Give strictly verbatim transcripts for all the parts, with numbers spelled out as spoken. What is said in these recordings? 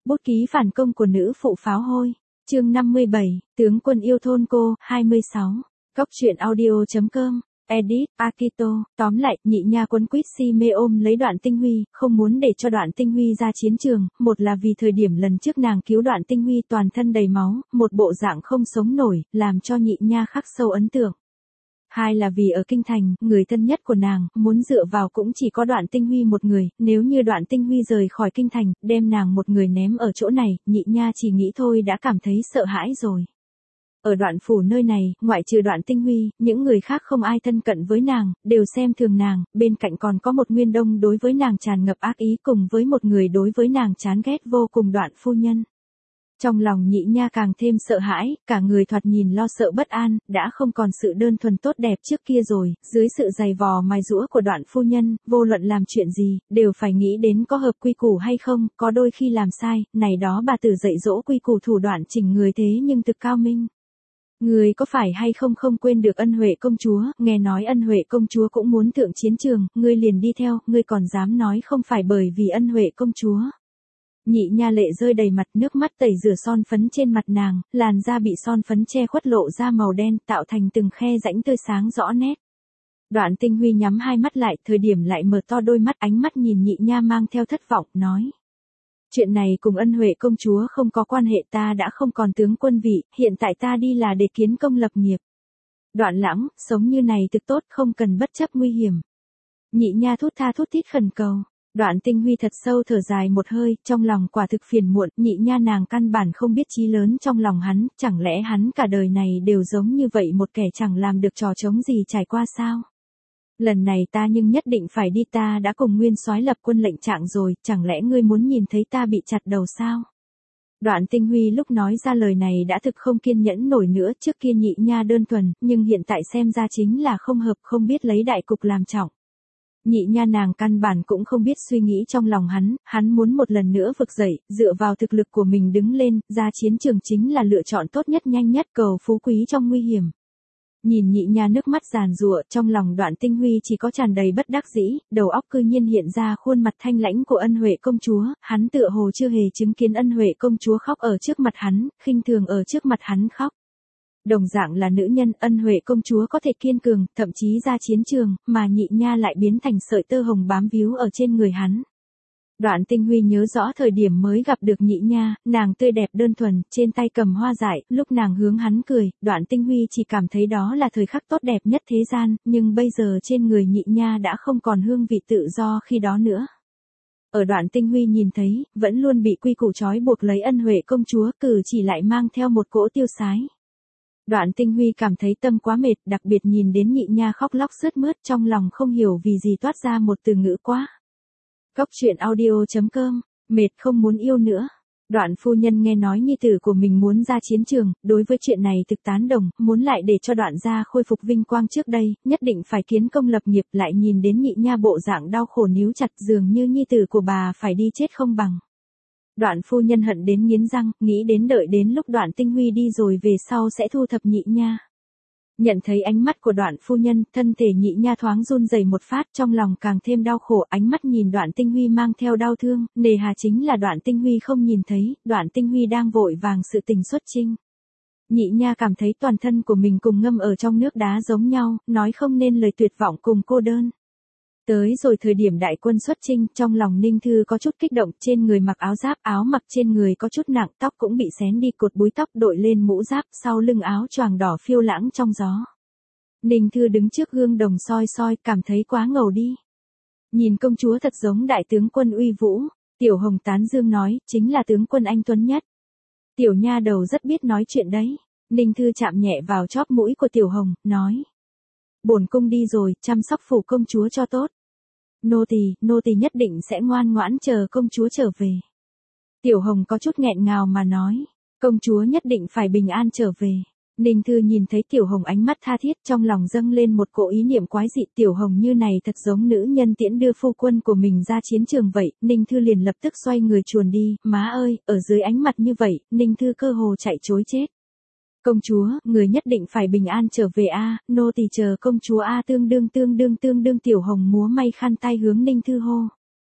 Bút ký phản công của nữ phụ pháo hôi. Chương năm mươi bảy, tướng quân yêu thôn cô, hai mươi sáu. Góc truyện audio chấm com. Edit, Akito. Tóm lại, nhị nha quấn quýt si mê ôm lấy Đoạn Tinh Huy, không muốn để cho Đoạn Tinh Huy ra chiến trường, một là vì thời điểm lần trước nàng cứu Đoạn Tinh Huy toàn thân đầy máu, một bộ dạng không sống nổi, làm cho nhị nha khắc sâu ấn tượng. Hai là vì ở kinh thành, người thân nhất của nàng, muốn dựa vào cũng chỉ có Đoạn Tinh Huy một người, nếu như Đoạn Tinh Huy rời khỏi kinh thành, đem nàng một người ném ở chỗ này, nhị nha chỉ nghĩ thôi đã cảm thấy sợ hãi rồi. Ở Đoạn phủ nơi này, ngoại trừ Đoạn Tinh Huy, những người khác không ai thân cận với nàng, đều xem thường nàng, bên cạnh còn có một Nguyên Đông đối với nàng tràn ngập ác ý cùng với một người đối với nàng chán ghét vô cùng Đoạn phu nhân. Trong lòng nhị nha càng thêm sợ hãi, cả người thoạt nhìn lo sợ bất an, đã không còn sự đơn thuần tốt đẹp trước kia rồi, dưới sự giày vò mài giũa của Đoạn phu nhân, vô luận làm chuyện gì, đều phải nghĩ đến có hợp quy củ hay không, có đôi khi làm sai, này đó bà tử dạy dỗ quy củ thủ đoạn chỉnh người thế nhưng thực cao minh. Người có phải hay không không quên được Ân Huệ công chúa, nghe nói Ân Huệ công chúa cũng muốn thượng chiến trường, ngươi liền đi theo, ngươi còn dám nói không phải bởi vì Ân Huệ công chúa. Nhị nha lệ rơi đầy mặt, nước mắt tẩy rửa son phấn trên mặt nàng, làn da bị son phấn che khuất lộ ra màu đen, tạo thành từng khe rãnh tươi sáng rõ nét. Đoạn Tinh Huy nhắm hai mắt lại, thời điểm lại mở to đôi mắt, ánh mắt nhìn nhị nha mang theo thất vọng, nói. Chuyện này cùng Ân Huệ công chúa không có quan hệ, ta đã không còn tướng quân vị, hiện tại ta đi là để kiến công lập nghiệp. Đoạn Lãng, sống như này thực tốt, không cần bất chấp nguy hiểm. Nhị nha thút tha thút thít khẩn cầu. Đoạn Tinh Huy thật sâu thở dài một hơi, trong lòng quả thực phiền muộn, nhị nha nàng căn bản không biết chí lớn trong lòng hắn, chẳng lẽ hắn cả đời này đều giống như vậy một kẻ chẳng làm được trò trống gì trải qua sao? Lần này ta nhưng nhất định phải đi, ta đã cùng Nguyên Soái lập quân lệnh trạng rồi, chẳng lẽ ngươi muốn nhìn thấy ta bị chặt đầu sao? Đoạn Tinh Huy lúc nói ra lời này đã thực không kiên nhẫn nổi nữa, trước kia nhị nha đơn thuần, nhưng hiện tại xem ra chính là không hợp, không biết lấy đại cục làm trọng. Nhị nha nàng căn bản cũng không biết suy nghĩ trong lòng hắn, hắn muốn một lần nữa vực dậy, dựa vào thực lực của mình đứng lên, ra chiến trường chính là lựa chọn tốt nhất, nhanh nhất, cầu phú quý trong nguy hiểm. Nhìn nhị nha nước mắt giàn giụa, trong lòng Đoạn Tinh Huy chỉ có tràn đầy bất đắc dĩ, đầu óc cư nhiên hiện ra khuôn mặt thanh lãnh của Ân Huệ công chúa, hắn tựa hồ chưa hề chứng kiến Ân Huệ công chúa khóc ở trước mặt hắn, khinh thường ở trước mặt hắn khóc. Đồng dạng là nữ nhân, Ân Huệ công chúa có thể kiên cường, thậm chí ra chiến trường, mà nhị nha lại biến thành sợi tơ hồng bám víu ở trên người hắn. Đoạn Tinh Huy nhớ rõ thời điểm mới gặp được nhị nha, nàng tươi đẹp đơn thuần, trên tay cầm hoa dại, lúc nàng hướng hắn cười, Đoạn Tinh Huy chỉ cảm thấy đó là thời khắc tốt đẹp nhất thế gian, nhưng bây giờ trên người nhị nha đã không còn hương vị tự do khi đó nữa. Ở Đoạn Tinh Huy nhìn thấy, vẫn luôn bị quy củ trói buộc lấy Ân Huệ công chúa, cử chỉ lại mang theo một cỗ tiêu sái. Đoạn Tinh Huy cảm thấy tâm quá mệt, đặc biệt nhìn đến nhị nha khóc lóc sướt mướt, trong lòng không hiểu vì gì toát ra một từ ngữ quá. Góc truyện audio chấm com, mệt không muốn yêu nữa. Đoạn phu nhân nghe nói nhi tử của mình muốn ra chiến trường, đối với chuyện này thực tán đồng, muốn lại để cho Đoạn gia khôi phục vinh quang trước đây, nhất định phải kiến công lập nghiệp, lại nhìn đến nhị nha bộ dạng đau khổ níu chặt, dường như nhi tử của bà phải đi chết không bằng. Đoạn phu nhân hận đến nghiến răng, nghĩ đến đợi đến lúc Đoạn Tinh Huy đi rồi về sau sẽ thu thập nhị nha. Nhận thấy ánh mắt của Đoạn phu nhân, thân thể nhị nha thoáng run rẩy một phát, trong lòng càng thêm đau khổ, ánh mắt nhìn Đoạn Tinh Huy mang theo đau thương, nề hà chính là Đoạn Tinh Huy không nhìn thấy, Đoạn Tinh Huy đang vội vàng sự tình xuất chinh. Nhị nha cảm thấy toàn thân của mình cùng ngâm ở trong nước đá giống nhau, nói không nên lời, tuyệt vọng cùng cô đơn. Tới rồi thời điểm đại quân xuất chinh, trong lòng Ninh Thư có chút kích động, trên người mặc áo giáp, áo mặc trên người có chút nặng, tóc cũng bị xén đi, cột búi tóc đội lên mũ giáp, sau lưng áo choàng đỏ phiêu lãng trong gió. Ninh Thư đứng trước gương đồng soi soi, cảm thấy quá ngầu đi. Nhìn công chúa thật giống đại tướng quân uy vũ, Tiểu Hồng tán dương nói, chính là tướng quân anh tuấn nhất. Tiểu nha đầu rất biết nói chuyện đấy. Ninh Thư chạm nhẹ vào chóp mũi của Tiểu Hồng, nói. Bổn cung đi rồi, chăm sóc phủ công chúa cho tốt. Nô tỳ, nô tỳ nhất định sẽ ngoan ngoãn chờ công chúa trở về. Tiểu Hồng có chút nghẹn ngào mà nói, công chúa nhất định phải bình an trở về. Ninh Thư nhìn thấy Tiểu Hồng ánh mắt tha thiết, trong lòng dâng lên một cỗ ý niệm quái dị, Tiểu Hồng như này thật giống nữ nhân tiễn đưa phu quân của mình ra chiến trường vậy. Ninh Thư liền lập tức xoay người chuồn đi, má ơi, ở dưới ánh mặt như vậy, Ninh Thư cơ hồ chạy trối chết. Công chúa, người nhất định phải bình an trở về a, nô tỳ chờ công chúa a, tương đương tương đương tương đương. Tiểu Hồng múa may khăn tay hướng Ninh Thư hô.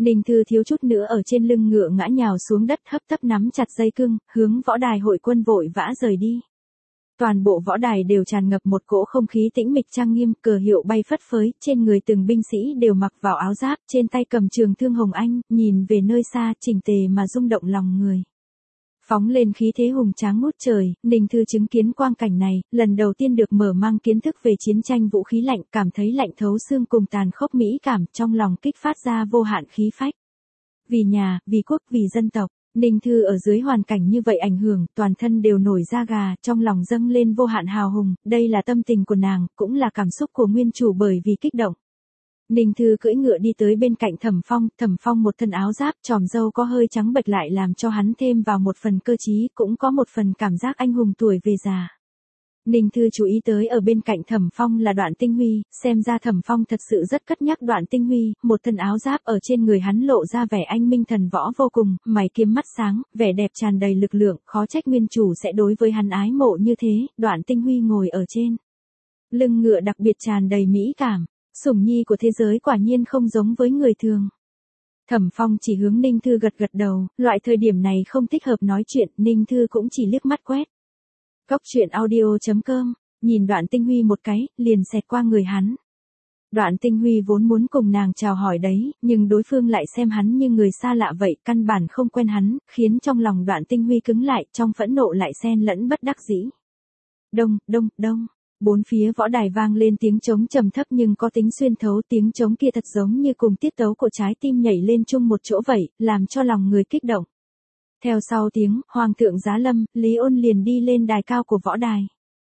Ninh Thư thiếu chút nữa ở trên lưng ngựa ngã nhào xuống đất, hấp tấp nắm chặt dây cương, hướng võ đài hội quân vội vã rời đi. Toàn bộ võ đài đều tràn ngập một cỗ không khí tĩnh mịch trang nghiêm, cờ hiệu bay phất phới, trên người từng binh sĩ đều mặc vào áo giáp, trên tay cầm trường thương hồng anh, nhìn về nơi xa, chỉnh tề mà rung động lòng người. Phóng lên khí thế hùng tráng ngút trời, Ninh Thư chứng kiến quang cảnh này, lần đầu tiên được mở mang kiến thức về chiến tranh vũ khí lạnh, cảm thấy lạnh thấu xương cùng tàn khốc mỹ cảm, trong lòng kích phát ra vô hạn khí phách. Vì nhà, vì quốc, vì dân tộc, Ninh Thư ở dưới hoàn cảnh như vậy ảnh hưởng, toàn thân đều nổi da gà, trong lòng dâng lên vô hạn hào hùng, đây là tâm tình của nàng, cũng là cảm xúc của nguyên chủ bởi vì kích động. Ninh Thư cưỡi ngựa đi tới bên cạnh Thẩm Phong, Thẩm Phong một thân áo giáp, tròm râu có hơi trắng bệch lại làm cho hắn thêm vào một phần cơ trí, cũng có một phần cảm giác anh hùng tuổi về già. Ninh Thư chú ý tới ở bên cạnh Thẩm Phong là Đoạn Tinh Huy, xem ra Thẩm Phong thật sự rất cất nhắc Đoạn Tinh Huy, một thân áo giáp ở trên người hắn lộ ra vẻ anh minh thần võ vô cùng, mày kiếm mắt sáng, vẻ đẹp tràn đầy lực lượng, khó trách nguyên chủ sẽ đối với hắn ái mộ như thế. Đoạn Tinh Huy ngồi ở trên lưng ngựa đặc biệt tràn đầy mỹ cảm. Sủng nhi của thế giới quả nhiên không giống với người thường. Thẩm Phong chỉ hướng Ninh Thư gật gật đầu, loại thời điểm này không thích hợp nói chuyện, Ninh Thư cũng chỉ liếc mắt quét. Cốc truyện audio chấm com, nhìn Đoạn Tinh Huy một cái, liền xẹt qua người hắn. Đoạn Tinh Huy vốn muốn cùng nàng chào hỏi đấy, nhưng đối phương lại xem hắn như người xa lạ vậy, căn bản không quen hắn, khiến trong lòng Đoạn Tinh Huy cứng lại, trong phẫn nộ lại xen lẫn bất đắc dĩ. Đông, đông, đông. Bốn phía võ đài vang lên tiếng trống trầm thấp nhưng có tính xuyên thấu, tiếng trống kia thật giống như cùng tiết tấu của trái tim nhảy lên chung một chỗ vậy, làm cho lòng người kích động. Theo sau tiếng, Hoàng thượng giá lâm, Lý Ôn liền đi lên đài cao của võ đài.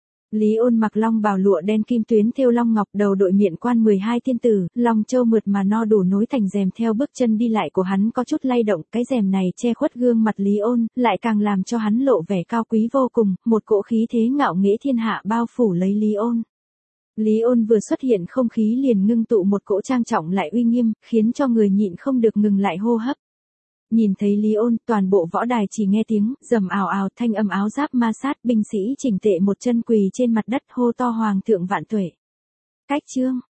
Lý Ôn mặc long bào lụa đen kim tuyến thêu long ngọc, đầu đội miện quan mười hai thiên tử, long châu mượt mà no đủ nối thành rèm, theo bước chân đi lại của hắn có chút lay động, cái rèm này che khuất gương mặt Lý Ôn, lại càng làm cho hắn lộ vẻ cao quý vô cùng, một cỗ khí thế ngạo nghễ thiên hạ bao phủ lấy Lý Ôn. Lý Ôn vừa xuất hiện không khí liền ngưng tụ một cỗ trang trọng lại uy nghiêm, khiến cho người nhịn không được ngừng lại hô hấp. Nhìn thấy Lý Ôn, toàn bộ võ đài chỉ nghe tiếng rầm ào ào, thanh âm áo giáp ma sát, binh sĩ chỉnh tề một chân quỳ trên mặt đất hô to Hoàng thượng vạn tuệ. Cách chương